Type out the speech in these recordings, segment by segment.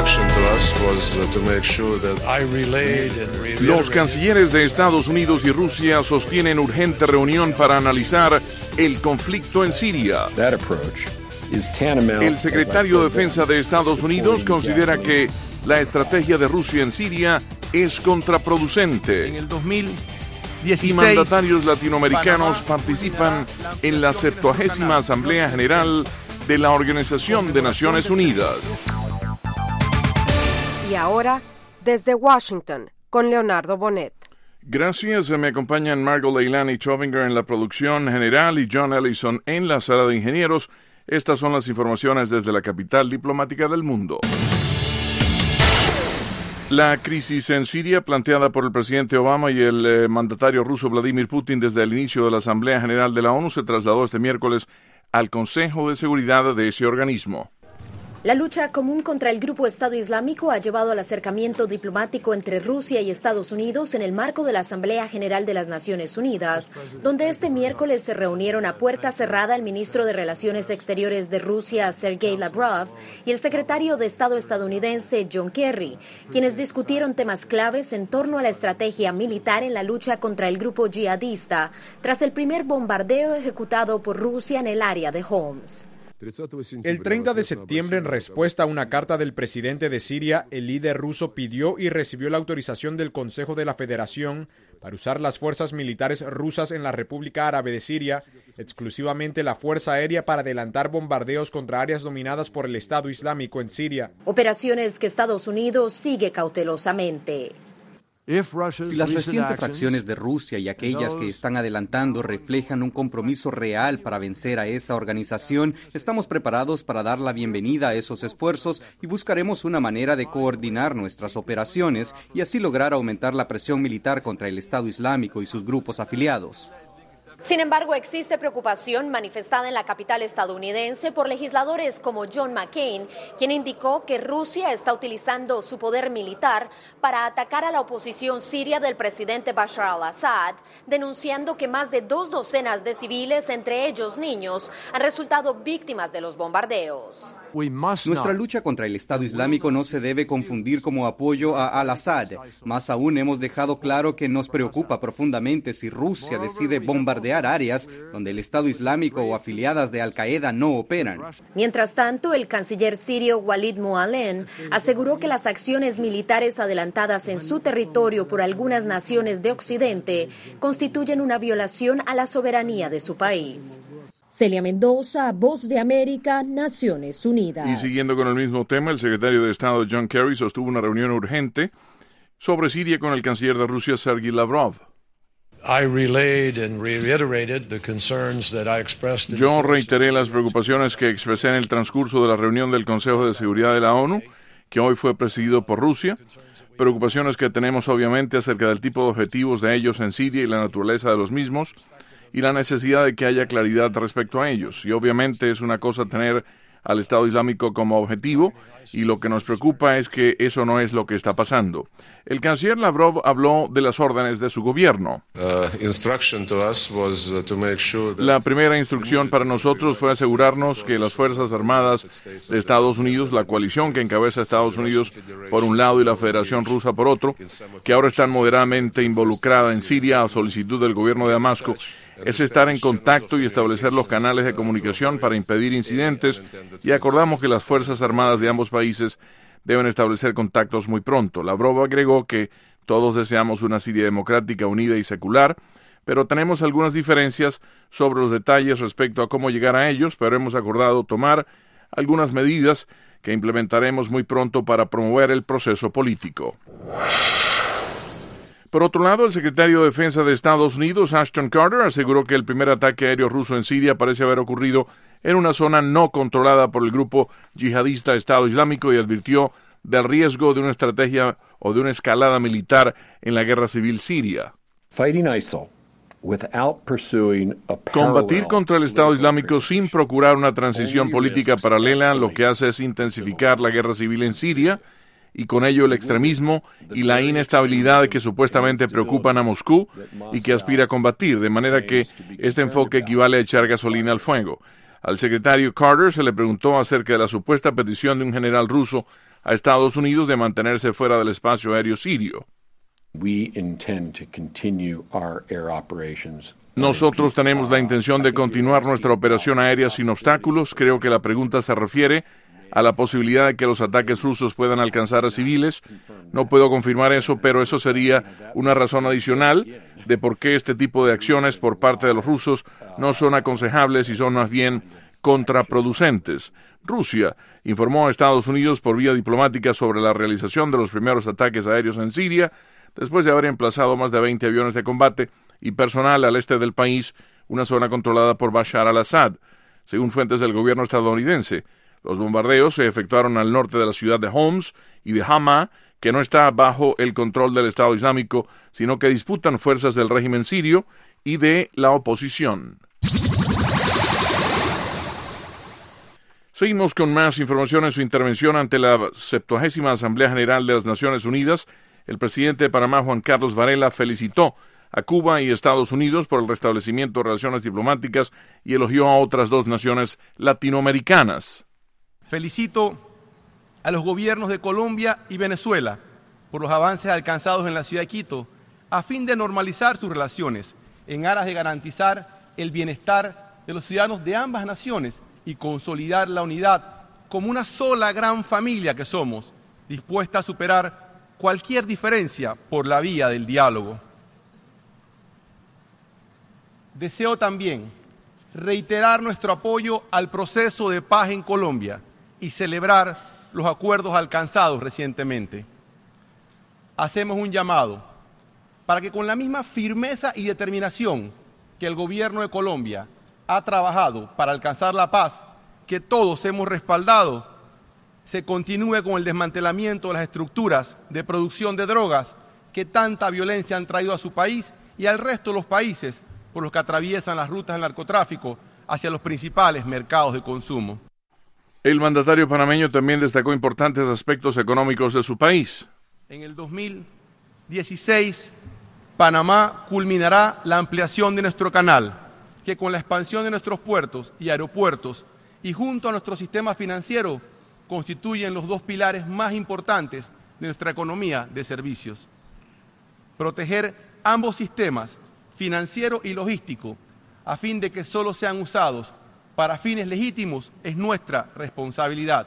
Los cancilleres de Estados Unidos y Rusia sostienen urgente reunión para analizar el conflicto en Siria. El secretario de Defensa de Estados Unidos considera que la estrategia de Rusia en Siria es contraproducente. En el 2016, y mandatarios latinoamericanos participan en la 70ª Asamblea General de la Organización de Naciones Unidas. Y ahora, desde Washington, con Leonardo Bonet. Gracias, me acompañan Margot Leilani Chovinger en la producción general y John Ellison en la sala de ingenieros. Estas son las informaciones desde la capital diplomática del mundo. La crisis en Siria, planteada por el presidente Obama y el mandatario ruso Vladimir Putin desde el inicio de la Asamblea General de la ONU, se trasladó este miércoles al Consejo de Seguridad de ese organismo. La lucha común contra el grupo Estado Islámico ha llevado al acercamiento diplomático entre Rusia y Estados Unidos en el marco de la Asamblea General de las Naciones Unidas, donde este miércoles se reunieron a puerta cerrada el ministro de Relaciones Exteriores de Rusia, Sergei Lavrov, y el secretario de Estado estadounidense, John Kerry, quienes discutieron temas claves en torno a la estrategia militar en la lucha contra el grupo yihadista, tras el primer bombardeo ejecutado por Rusia en el área de Homs. El 30 de septiembre, en respuesta a una carta del presidente de Siria, el líder ruso pidió y recibió la autorización del Consejo de la Federación para usar las fuerzas militares rusas en la República Árabe de Siria, exclusivamente la Fuerza Aérea, para adelantar bombardeos contra áreas dominadas por el Estado Islámico en Siria. Operaciones que Estados Unidos sigue cautelosamente. Si las recientes acciones de Rusia y aquellas que están adelantando reflejan un compromiso real para vencer a esa organización, estamos preparados para dar la bienvenida a esos esfuerzos y buscaremos una manera de coordinar nuestras operaciones y así lograr aumentar la presión militar contra el Estado Islámico y sus grupos afiliados. Sin embargo, existe preocupación manifestada en la capital estadounidense por legisladores como John McCain, quien indicó que Rusia está utilizando su poder militar para atacar a la oposición siria del presidente Bashar al-Assad, denunciando que más de 2 docenas de civiles, entre ellos niños, han resultado víctimas de los bombardeos. Nuestra lucha contra el Estado Islámico no se debe confundir como apoyo a al-Assad. Más aún, hemos dejado claro que nos preocupa profundamente si Rusia decide bombardear áreas donde el Estado Islámico o afiliadas de Al-Qaeda no operan. Mientras tanto, el canciller sirio Walid Mualem aseguró que las acciones militares adelantadas en su territorio por algunas naciones de Occidente constituyen una violación a la soberanía de su país. Celia Mendoza, Voz de América, Naciones Unidas. Y siguiendo con el mismo tema, el secretario de Estado John Kerry sostuvo una reunión urgente sobre Siria con el canciller de Rusia, Sergei Lavrov. Yo reiteré las preocupaciones que expresé en el transcurso de la reunión del Consejo de Seguridad de la ONU, que hoy fue presidido por Rusia, preocupaciones que tenemos obviamente acerca del tipo de objetivos de ellos en Siria y la naturaleza de los mismos, y la necesidad de que haya claridad respecto a ellos. Y obviamente es una cosa tener al Estado Islámico como objetivo, y lo que nos preocupa es que eso no es lo que está pasando. El canciller Lavrov habló de las órdenes de su gobierno. La primera instrucción para nosotros fue asegurarnos que las Fuerzas Armadas de Estados Unidos, la coalición que encabeza Estados Unidos por un lado y la Federación Rusa por otro, que ahora están moderadamente involucradas en Siria a solicitud del gobierno de Damasco, es estar en contacto y establecer los canales de comunicación para impedir incidentes, y acordamos que las Fuerzas Armadas de ambos países deben establecer contactos muy pronto. Lavrov agregó que todos deseamos una Siria democrática, unida y secular, pero tenemos algunas diferencias sobre los detalles respecto a cómo llegar a ellos, pero hemos acordado tomar algunas medidas que implementaremos muy pronto para promover el proceso político. Por otro lado, el secretario de Defensa de Estados Unidos, Ashton Carter, aseguró que el primer ataque aéreo ruso en Siria parece haber ocurrido en una zona no controlada por el grupo yihadista Estado Islámico y advirtió del riesgo de una estrategia o de una escalada militar en la guerra civil siria. Combatir contra el Estado Islámico sin procurar una transición política paralela lo que hace es intensificar la guerra civil en Siria, y con ello el extremismo y la inestabilidad que supuestamente preocupan a Moscú y que aspira a combatir, de manera que este enfoque equivale a echar gasolina al fuego. Al secretario Carter se le preguntó acerca de la supuesta petición de un general ruso a Estados Unidos de mantenerse fuera del espacio aéreo sirio. Nosotros tenemos la intención de continuar nuestra operación aérea sin obstáculos. Creo que la pregunta se refiere a la posibilidad de que los ataques rusos puedan alcanzar a civiles. No puedo confirmar eso, pero eso sería una razón adicional de por qué este tipo de acciones por parte de los rusos no son aconsejables y son más bien contraproducentes. Rusia informó a Estados Unidos por vía diplomática sobre la realización de los primeros ataques aéreos en Siria, después de haber emplazado más de 20 aviones de combate y personal al este del país, una zona controlada por Bashar al-Assad. Según fuentes del gobierno estadounidense, los bombardeos se efectuaron al norte de la ciudad de Homs y de Hama, que no está bajo el control del Estado Islámico, sino que disputan fuerzas del régimen sirio y de la oposición. Seguimos con más información en su intervención ante la 70ª Asamblea General de las Naciones Unidas. El presidente de Panamá, Juan Carlos Varela, felicitó a Cuba y Estados Unidos por el restablecimiento de relaciones diplomáticas y elogió a otras dos naciones latinoamericanas. Felicito a los gobiernos de Colombia y Venezuela por los avances alcanzados en la ciudad de Quito a fin de normalizar sus relaciones en aras de garantizar el bienestar de los ciudadanos de ambas naciones y consolidar la unidad como una sola gran familia que somos, dispuesta a superar cualquier diferencia por la vía del diálogo. Deseo también reiterar nuestro apoyo al proceso de paz en Colombia y celebrar los acuerdos alcanzados recientemente. Hacemos un llamado para que con la misma firmeza y determinación que el gobierno de Colombia ha trabajado para alcanzar la paz que todos hemos respaldado, se continúe con el desmantelamiento de las estructuras de producción de drogas que tanta violencia han traído a su país y al resto de los países por los que atraviesan las rutas del narcotráfico hacia los principales mercados de consumo. El mandatario panameño también destacó importantes aspectos económicos de su país. En el 2016, Panamá culminará la ampliación de nuestro canal, que con la expansión de nuestros puertos y aeropuertos y junto a nuestro sistema financiero constituyen los dos pilares más importantes de nuestra economía de servicios. Proteger ambos sistemas, financiero y logístico, a fin de que solo sean usados para fines legítimos, es nuestra responsabilidad,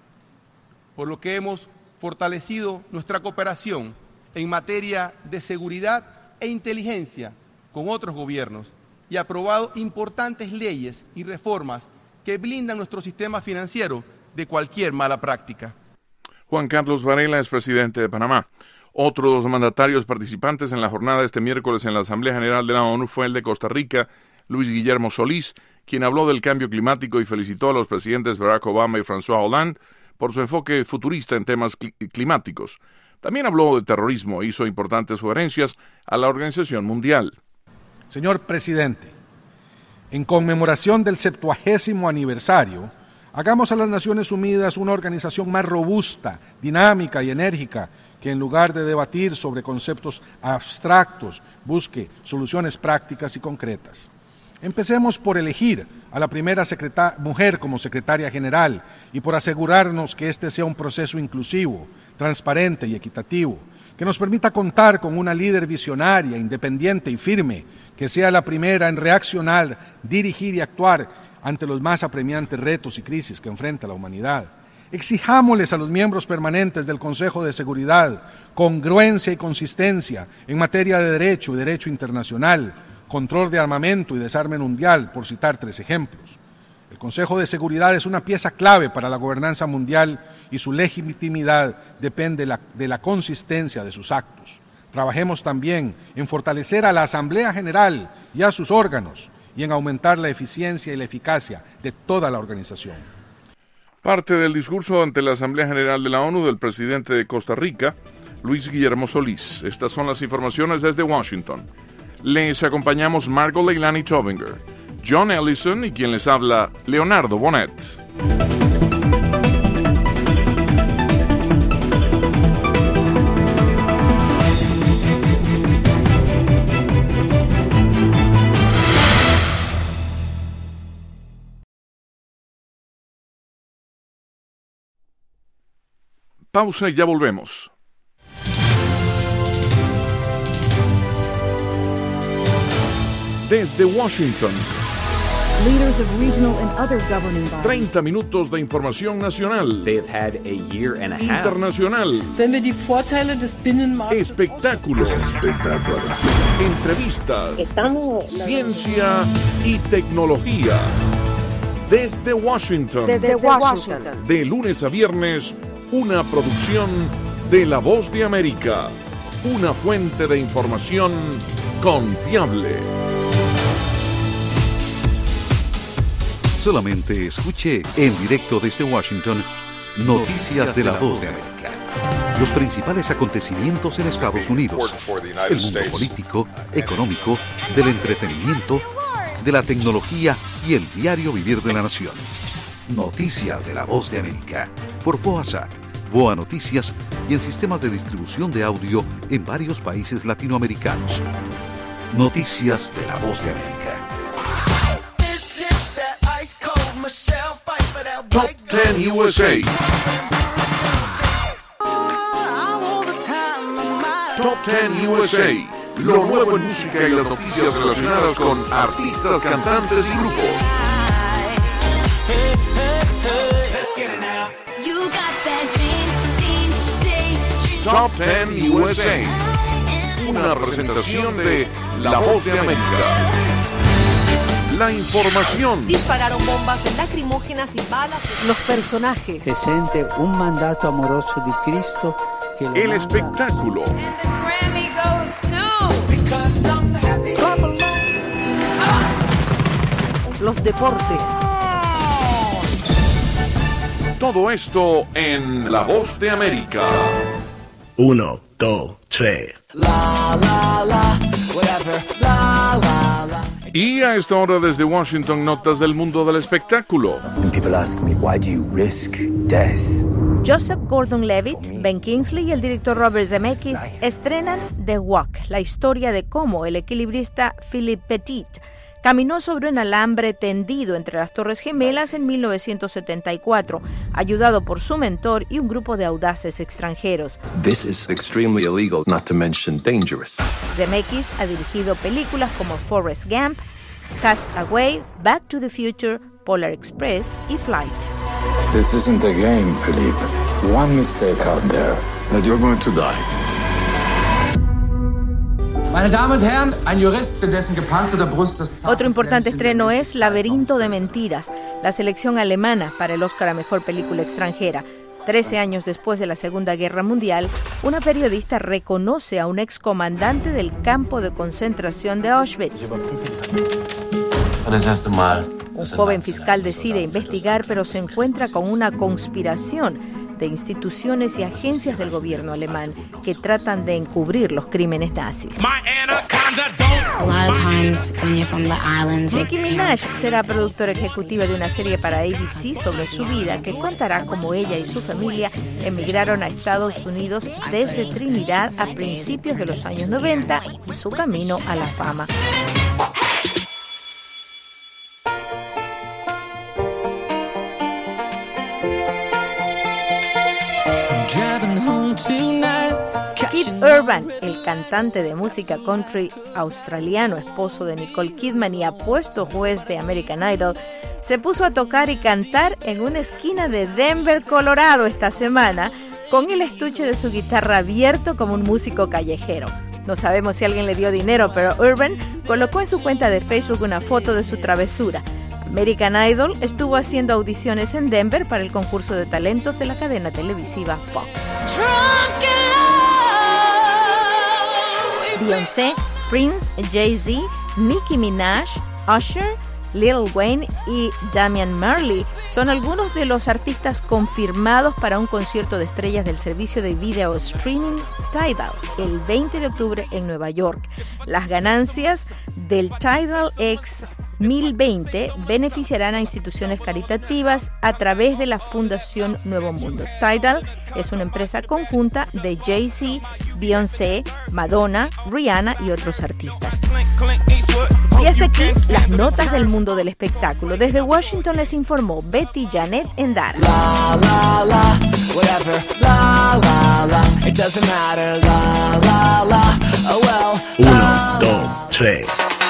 por lo que hemos fortalecido nuestra cooperación en materia de seguridad e inteligencia con otros gobiernos y aprobado importantes leyes y reformas que blindan nuestro sistema financiero de cualquier mala práctica. Juan Carlos Varela es presidente de Panamá. Otro de los mandatarios participantes en la jornada de este miércoles en la Asamblea General de la ONU fue el de Costa Rica, Luis Guillermo Solís, quien habló del cambio climático y felicitó a los presidentes Barack Obama y François Hollande por su enfoque futurista en temas climáticos. También habló de terrorismo e hizo importantes sugerencias a la Organización Mundial. Señor presidente, en conmemoración del 70º aniversario, hagamos a las Naciones Unidas una organización más robusta, dinámica y enérgica, que en lugar de debatir sobre conceptos abstractos, busque soluciones prácticas y concretas. Empecemos por elegir a la primera mujer como secretaria general y por asegurarnos que este sea un proceso inclusivo, transparente y equitativo, que nos permita contar con una líder visionaria, independiente y firme, que sea la primera en reaccionar, dirigir y actuar ante los más apremiantes retos y crisis que enfrenta la humanidad. Exijámosles a los miembros permanentes del Consejo de Seguridad congruencia y consistencia en materia de derecho y derecho internacional, control de armamento y desarme mundial, por citar 3 ejemplos. El Consejo de Seguridad es una pieza clave para la gobernanza mundial y su legitimidad depende de la consistencia de sus actos. Trabajemos también en fortalecer a la Asamblea General y a sus órganos y en aumentar la eficiencia y la eficacia de toda la organización. Parte del discurso ante la Asamblea General de la ONU del presidente de Costa Rica, Luis Guillermo Solís. Estas son las informaciones desde Washington. Les acompañamos Margot Leilani Tobinger, John Ellison y quien les habla, Leonardo Bonet. pausa y ya volvemos. Desde Washington, leaders of regional and other governing bodies. 30 minutos de información nacional, They've had a year and a half. internacional, Wenn wir die Vorteile des Binnenmarktes espectáculos, entrevistas, ciencia y tecnología. Desde Washington, de lunes a viernes, una producción de La Voz de América, una fuente de información confiable. Solamente escuche en directo desde Washington Noticias de La Voz de América. Los principales acontecimientos en Estados Unidos, el mundo político, económico, del entretenimiento, de la tecnología y el diario vivir de la nación. Noticias de La Voz de América por VOASAT, VOA Noticias y en sistemas de distribución de audio en varios países latinoamericanos. Noticias de La Voz de América. Top 10 USA. Top 10 USA. Lo nuevo en música y las noticias relacionadas con artistas, cantantes y grupos. Top 10 USA. Una presentación de La Voz de América. La información. Dispararon bombas lacrimógenas y balas. Los personajes. Presente un mandato amoroso de Cristo. Que El espectáculo. Los deportes. Todo esto en La Voz de América. 1, 2, 3. Y a esta hora desde Washington, notas del mundo del espectáculo. Joseph Gordon-Levitt, Ben Kingsley y el director Robert Zemeckis estrenan The Walk, la historia de cómo el equilibrista Philip Petit caminó sobre un alambre tendido entre las Torres Gemelas en 1974, ayudado por su mentor y un grupo de audaces extranjeros. This is extremely illegal, not to mention dangerous. Zemeckis ha dirigido películas como Forrest Gump, Cast Away, Back to the Future, Polar Express y Flight. This isn't a game, Philippe. One mistake out there, and you're going to die. Meine Damen und Herren, ein Jurist, in dessen gepanzerte Brust das Otro importante estreno es Laberinto de Mentiras, la selección alemana para el Oscar a Mejor Película Extranjera. 13 años después de la Segunda Guerra Mundial, una periodista reconoce a un excomandante del campo de concentración de Auschwitz. Un joven fiscal decide investigar, pero se encuentra con una conspiración de instituciones y agencias del gobierno alemán que tratan de encubrir los crímenes nazis. Nicki Minaj será productora ejecutiva de una serie para ABC sobre su vida que contará cómo ella y su familia emigraron a Estados Unidos desde Trinidad a principios de los años 90 y su camino a la fama. Keith Urban, el cantante de música country australiano, esposo de Nicole Kidman y apuesto juez de American Idol, se puso a tocar y cantar en una esquina de Denver, Colorado esta semana, con el estuche de su guitarra abierto como un músico callejero. No sabemos si alguien le dio dinero, pero Urban colocó en su cuenta de Facebook una foto de su travesura. American Idol estuvo haciendo audiciones en Denver para el concurso de talentos de la cadena televisiva Fox. Beyoncé, Prince, Jay-Z, Nicki Minaj, Usher, Lil Wayne y Damian Marley son algunos de los artistas confirmados para un concierto de estrellas del servicio de video streaming Tidal el 20 de octubre en Nueva York. Las ganancias del Tidal X 2020 beneficiarán a instituciones caritativas a través de la Fundación Nuevo Mundo. Tidal es una empresa conjunta de Jay-Z, Beyoncé, Madonna, Rihanna y otros artistas. Y hasta aquí las notas del mundo del espectáculo. Desde Washington les informó Betty Janet Endara. whatever. La la la, it doesn't matter. La la la, oh well. 1, 2, 3.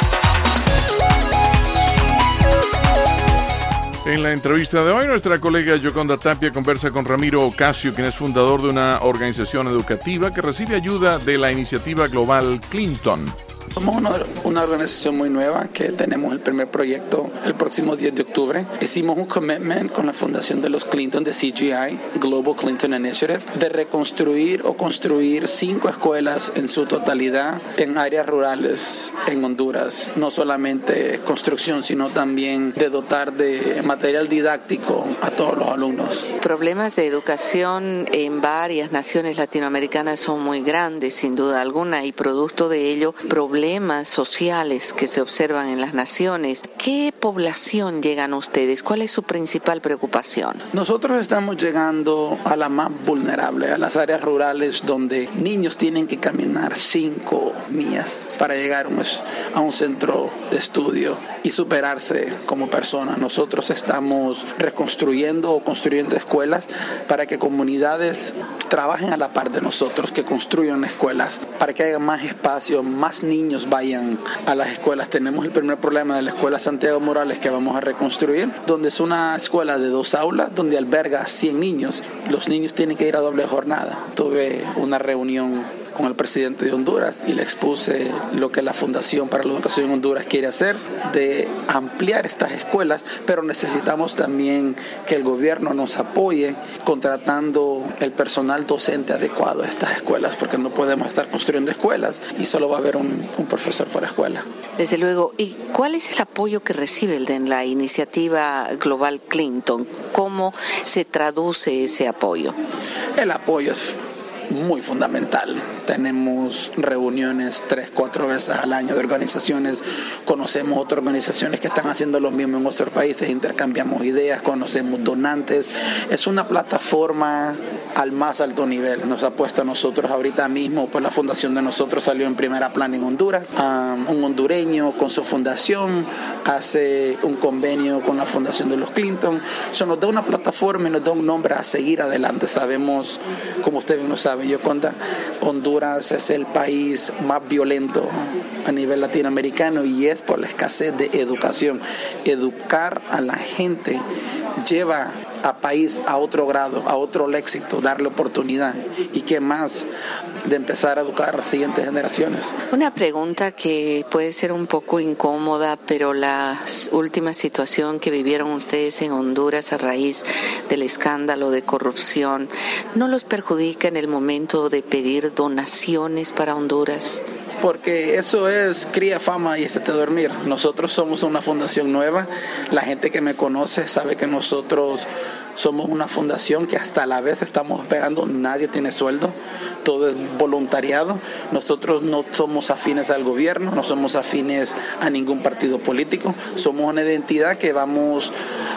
En la entrevista de hoy, nuestra colega Yoconda Tapia conversa con Ramiro Ocasio, quien es fundador de una organización educativa que recibe ayuda de la iniciativa global Clinton. Somos una organización muy nueva que tenemos el primer proyecto el próximo 10 de octubre. Hicimos un commitment con la fundación de los Clinton de CGI, Global Clinton Initiative, de reconstruir o construir 5 escuelas en su totalidad en áreas rurales en Honduras. No solamente construcción, sino también de dotar de material didáctico a todos los alumnos. Problemas de educación en varias naciones latinoamericanas son muy grandes, sin duda alguna, y producto de ello, problemas sociales que se observan en las naciones. ¿Qué población llegan ustedes? ¿Cuál es su principal preocupación? Nosotros estamos llegando a la más vulnerable, a las áreas rurales donde niños tienen que caminar 5 millas para llegar a un centro de estudio y superarse como personas. Nosotros estamos reconstruyendo o construyendo escuelas para que comunidades trabajen a la par de nosotros, que construyan escuelas, para que haya más espacio, más niños vayan a las escuelas. Tenemos el primer problema de la escuela Santiago Morales que vamos a reconstruir, donde es una escuela de 2 aulas, donde alberga a 100 niños. Los niños tienen que ir a doble jornada. Tuve una reunión con el presidente de Honduras y le expuse lo que la Fundación para la Educación en Honduras quiere hacer, de ampliar estas escuelas, pero necesitamos también que el gobierno nos apoye contratando el personal docente adecuado a estas escuelas, porque no podemos estar construyendo escuelas y solo va a haber un profesor por escuela. Desde luego. ¿Y cuál es el apoyo que recibe de la iniciativa Global Clinton? ¿Cómo se traduce ese apoyo? El apoyo es muy fundamental. Tenemos reuniones 3-4 veces al año de organizaciones, conocemos otras organizaciones que están haciendo lo mismo en otros países, intercambiamos ideas, conocemos donantes. Es una plataforma al más alto nivel. Nos ha puesto a nosotros ahorita mismo, pues la fundación de nosotros salió en primera plana en Honduras. Un hondureño con su fundación hace un convenio con la fundación de los Clinton. Eso nos da una plataforma y nos da un nombre a seguir adelante. Sabemos, como usted bien lo sabe, Yoconda, Honduras es el país más violento a nivel latinoamericano y es por la escasez de educación. Educar a la gente lleva a país a otro grado, a otro éxito, darle oportunidad. ¿Y qué más de empezar a educar a las siguientes generaciones? Una pregunta que puede ser un poco incómoda, pero la última situación que vivieron ustedes en Honduras a raíz del escándalo de corrupción, ¿no los perjudica en el momento de pedir donaciones para Honduras? Porque eso es cría fama y échate a dormir. Nosotros somos una fundación nueva. La gente que me conoce sabe que nosotros somos una fundación que hasta la vez estamos esperando, nadie tiene sueldo, todo es voluntariado. Nosotros no somos afines al gobierno, no somos afines a ningún partido político. Somos una identidad que vamos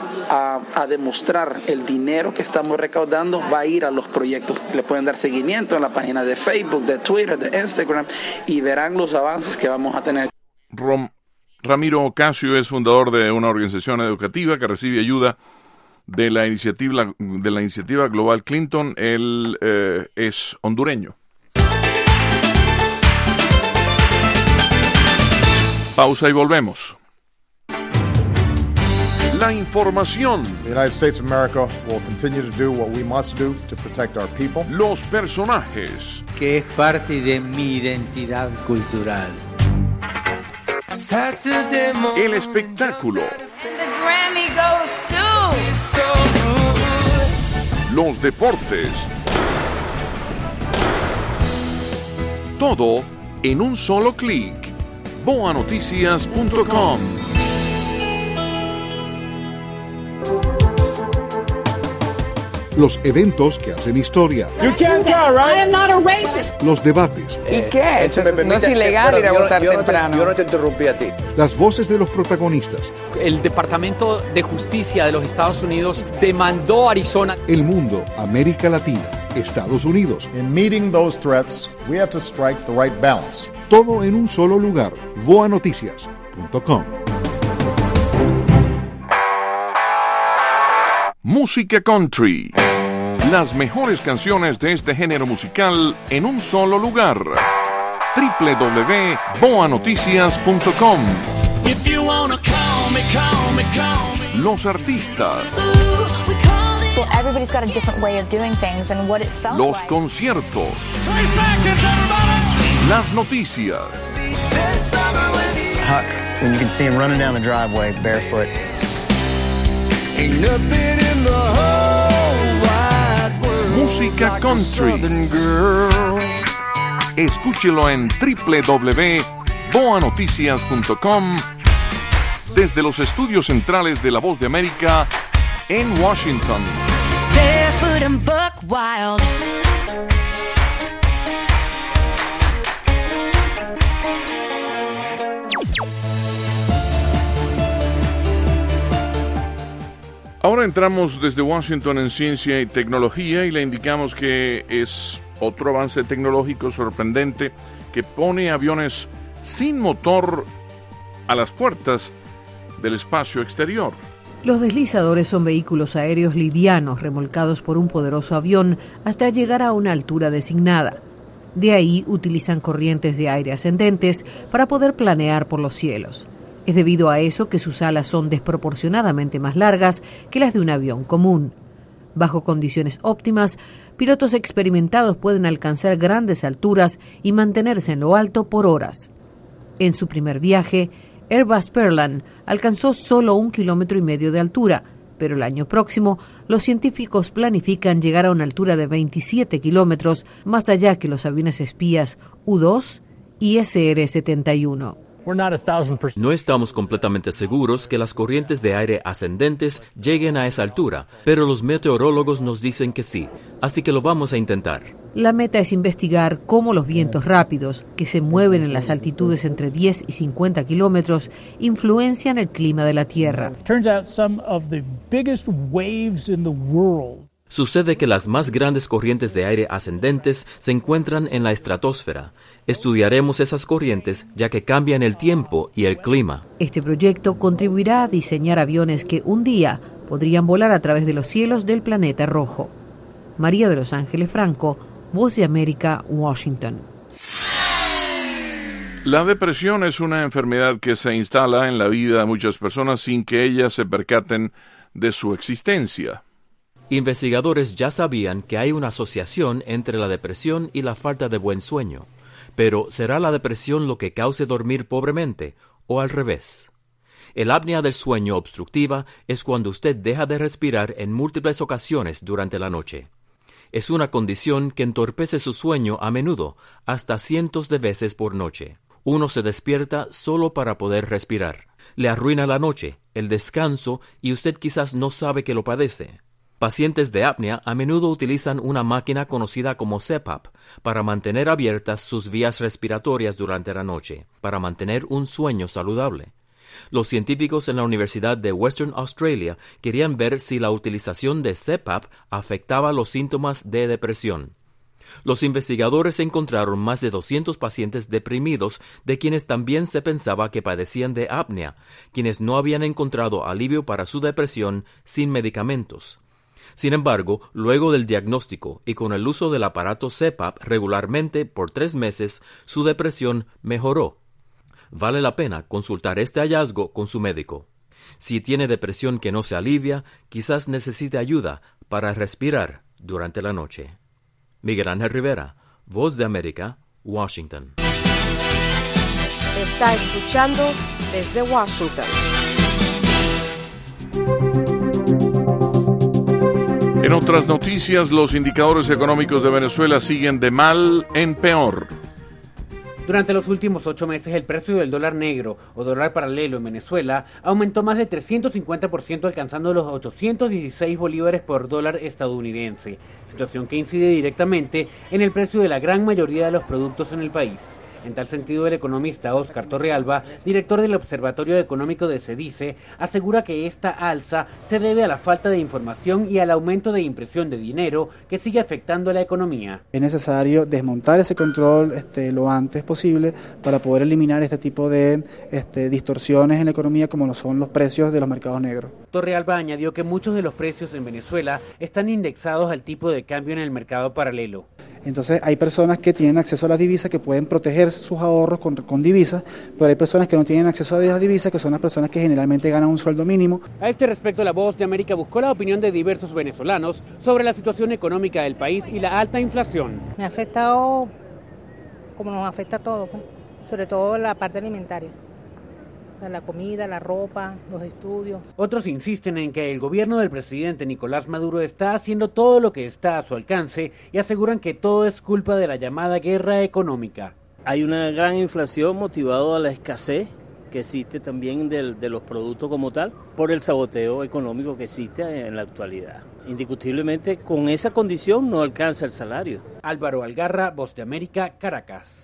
a demostrar el dinero que estamos recaudando va a ir a los proyectos. Le pueden dar seguimiento en la página de Facebook, de Twitter, de Instagram y verán los avances que vamos a tener. Ramiro Ocasio es fundador de una organización educativa que recibe ayuda de la iniciativa Global Clinton. Él es hondureño. Pausa y volvemos. La información. The United States of America will continue to do what we must do to protect our people. Los personajes. Que es parte de mi identidad cultural. El espectáculo. The Grammy goes to. Los deportes. Todo en un solo clic. boanoticias.com. Los eventos que hacen historia. You can't go, right? I am not a racist. Los debates. ¿Y qué? No es ilegal ir a votar temprano. Yo no te interrumpí a ti. Las voces de los protagonistas. El Departamento de Justicia de los Estados Unidos demandó a Arizona. El mundo, América Latina, Estados Unidos. In meeting those threats, we have to strike the right balance. Todo en un solo lugar. boanoticias.com. Música country. Las mejores canciones de este género musical en un solo lugar. www.boanoticias.com. Los artistas. Los conciertos. Las noticias. Huck, when you can see him running down the driveway barefoot. Música country. Escúchelo en www.boanoticias.com desde los estudios centrales de La Voz de América en Washington. Barefoot and buck wild. Ahora entramos desde Washington en ciencia y tecnología y le indicamos que es otro avance tecnológico sorprendente que pone aviones sin motor a las puertas del espacio exterior. Los deslizadores son vehículos aéreos livianos remolcados por un poderoso avión hasta llegar a una altura designada. De ahí utilizan corrientes de aire ascendentes para poder planear por los cielos. Es debido a eso que sus alas son desproporcionadamente más largas que las de un avión común. Bajo condiciones óptimas, pilotos experimentados pueden alcanzar grandes alturas y mantenerse en lo alto por horas. En su primer viaje, Airbus Pearland alcanzó solo 1,5 kilómetros de altura, pero el año próximo los científicos planifican llegar a una altura de 27 kilómetros, más allá que los aviones espías U-2 y SR-71. No estamos completamente seguros que las corrientes de aire ascendentes lleguen a esa altura, pero los meteorólogos nos dicen que sí, así que lo vamos a intentar. La meta es investigar cómo los vientos rápidos, que se mueven en las altitudes entre 10 y 50 kilómetros, influencian el clima de la Tierra. Sucede que las más grandes corrientes de aire ascendentes se encuentran en la estratosfera. Estudiaremos esas corrientes ya que cambian el tiempo y el clima. Este proyecto contribuirá a diseñar aviones que un día podrían volar a través de los cielos del planeta rojo. María de Los Ángeles Franco, Voz de América, Washington. La depresión es una enfermedad que se instala en la vida de muchas personas sin que ellas se percaten de su existencia. Investigadores ya sabían que hay una asociación entre la depresión y la falta de buen sueño, pero ¿será la depresión lo que cause dormir pobremente o al revés? El apnea del sueño obstructiva es cuando usted deja de respirar en múltiples ocasiones durante la noche. Es una condición que entorpece su sueño a menudo, hasta cientos de veces por noche. Uno se despierta solo para poder respirar. Le arruina la noche, el descanso y usted quizás no sabe que lo padece. Pacientes de apnea a menudo utilizan una máquina conocida como CPAP para mantener abiertas sus vías respiratorias durante la noche, para mantener un sueño saludable. Los científicos en la Universidad de Western Australia querían ver si la utilización de CPAP afectaba los síntomas de depresión. Los investigadores encontraron más de 200 pacientes deprimidos de quienes también se pensaba que padecían de apnea, quienes no habían encontrado alivio para su depresión sin medicamentos. Sin embargo, luego del diagnóstico y con el uso del aparato CPAP regularmente por 3 meses, su depresión mejoró. Vale la pena consultar este hallazgo con su médico. Si tiene depresión que no se alivia, quizás necesite ayuda para respirar durante la noche. Miguel Ángel Rivera, Voz de América, Washington. Está escuchando desde Washington. En otras noticias, los indicadores económicos de Venezuela siguen de mal en peor. Durante los últimos 8 meses, el precio del dólar negro o dólar paralelo en Venezuela aumentó más de 350%, alcanzando los 816 bolívares por dólar estadounidense, situación que incide directamente en el precio de la gran mayoría de los productos en el país. En tal sentido, el economista Óscar Torrealba, director del Observatorio Económico de CEDICE, asegura que esta alza se debe a la falta de información y al aumento de impresión de dinero que sigue afectando a la economía. Es necesario desmontar ese control lo antes posible para poder eliminar este tipo de distorsiones en la economía como lo son los precios de los mercados negros. Torrealba añadió que muchos de los precios en Venezuela están indexados al tipo de cambio en el mercado paralelo. Entonces hay personas que tienen acceso a las divisas que pueden proteger sus ahorros con divisas, pero hay personas que no tienen acceso a esas divisas, que son las personas que generalmente ganan un sueldo mínimo. A este respecto, La Voz de América buscó la opinión de diversos venezolanos sobre la situación económica del país y la alta inflación. Me ha afectado como nos afecta a todos, pues, sobre todo la parte alimentaria. La comida, la ropa, los estudios. Otros insisten en que el gobierno del presidente Nicolás Maduro está haciendo todo lo que está a su alcance y aseguran que todo es culpa de la llamada guerra económica. Hay una gran inflación motivada a la escasez que existe también de los productos como tal, por el saboteo económico que existe en la actualidad. Indiscutiblemente, con esa condición no alcanza el salario. Álvaro Algarra, Voz de América, Caracas.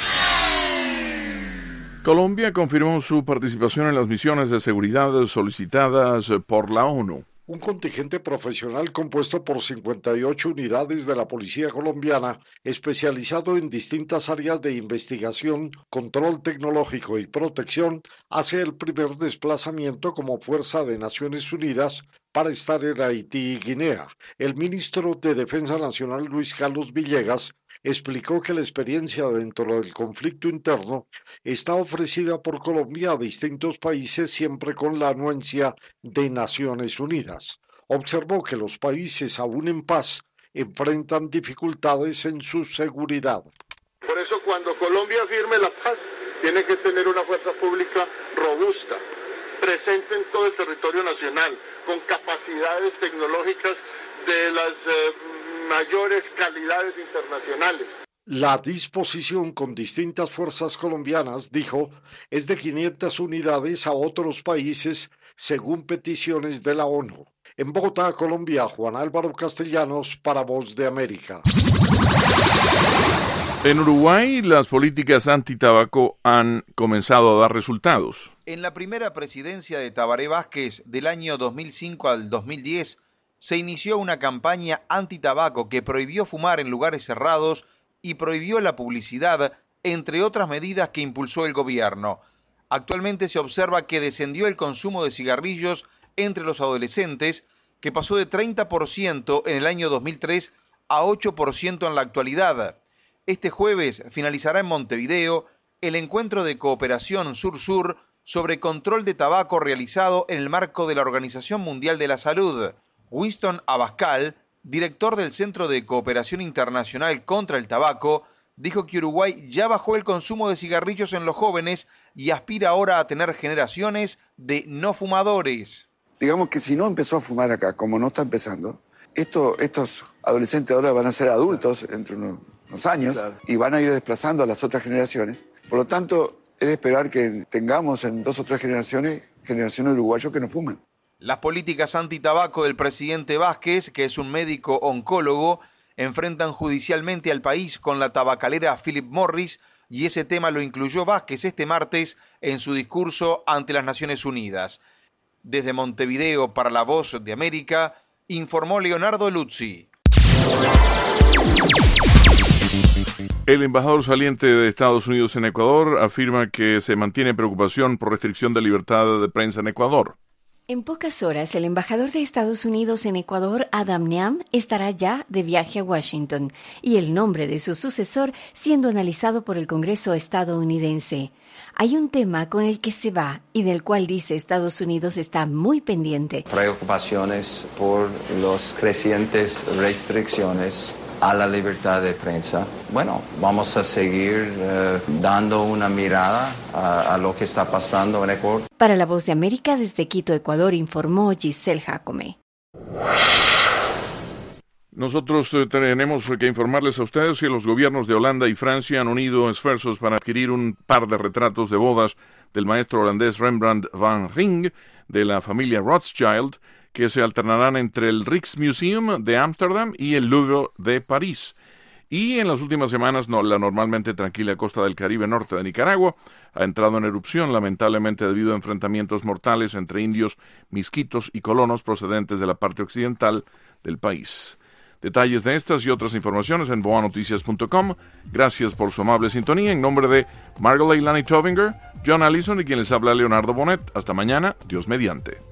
Colombia confirmó su participación en las misiones de seguridad solicitadas por la ONU. Un contingente profesional compuesto por 58 unidades de la Policía Colombiana, especializado en distintas áreas de investigación, control tecnológico y protección, hace el primer desplazamiento como fuerza de Naciones Unidas para estar en Haití y Guinea. El ministro de Defensa Nacional, Luis Carlos Villegas, explicó que la experiencia dentro del conflicto interno está ofrecida por Colombia a distintos países siempre con la anuencia de Naciones Unidas. Observó que los países aún en paz enfrentan dificultades en su seguridad. Por eso cuando Colombia firme la paz, tiene que tener una fuerza pública robusta, presente en todo el territorio nacional, con capacidades tecnológicas de las mayores calidades internacionales. La disposición con distintas fuerzas colombianas, dijo, es de 500 unidades a otros países según peticiones de la ONU. En Bogotá, Colombia, Juan Álvaro Castellanos para Voz de América. En Uruguay, las políticas antitabaco han comenzado a dar resultados. En la primera presidencia de Tabaré Vázquez del año 2005 al 2010, se inició una campaña antitabaco que prohibió fumar en lugares cerrados y prohibió la publicidad, entre otras medidas que impulsó el gobierno. Actualmente se observa que descendió el consumo de cigarrillos entre los adolescentes, que pasó de 30% en el año 2003 a 8% en la actualidad. Este jueves finalizará en Montevideo el encuentro de cooperación Sur-Sur sobre control de tabaco realizado en el marco de la Organización Mundial de la Salud. Winston Abascal, director del Centro de Cooperación Internacional contra el Tabaco, dijo que Uruguay ya bajó el consumo de cigarrillos en los jóvenes y aspira ahora a tener generaciones de no fumadores. Digamos que si no empezó a fumar acá, como no está empezando, estos adolescentes ahora van a ser adultos entre unos años y van a ir desplazando a las otras generaciones. Por lo tanto, es de esperar que tengamos en 2 o 3 generaciones uruguayos que no fumen. Las políticas antitabaco del presidente Vázquez, que es un médico oncólogo, enfrentan judicialmente al país con la tabacalera Philip Morris, y ese tema lo incluyó Vázquez este martes en su discurso ante las Naciones Unidas. Desde Montevideo para La Voz de América, informó Leonardo Luzzi. El embajador saliente de Estados Unidos en Ecuador afirma que se mantiene preocupación por restricción de libertad de prensa en Ecuador. En pocas horas, el embajador de Estados Unidos en Ecuador, Adam Niam, estará ya de viaje a Washington y el nombre de su sucesor siendo analizado por el Congreso estadounidense. Hay un tema con el que se va y del cual dice Estados Unidos está muy pendiente. Preocupaciones por las crecientes restricciones a la libertad de prensa. Bueno, vamos a seguir dando una mirada a lo que está pasando en Ecuador. Para La Voz de América, desde Quito, Ecuador, informó Giselle Jacome. Nosotros tenemos que informarles a ustedes que los gobiernos de Holanda y Francia han unido esfuerzos para adquirir un par de retratos de bodas del maestro holandés Rembrandt van Rijn de la familia Rothschild, que se alternarán entre el Rijksmuseum de Ámsterdam y el Louvre de París. Y en las últimas semanas, la normalmente tranquila costa del Caribe norte de Nicaragua ha entrado en erupción, lamentablemente debido a enfrentamientos mortales entre indios, misquitos y colonos procedentes de la parte occidental del país. Detalles de estas y otras informaciones en boanoticias.com. Gracias por su amable sintonía. En nombre de Margot Leilani Tovinger, John Allison y quien les habla Leonardo Bonet. Hasta mañana, Dios mediante.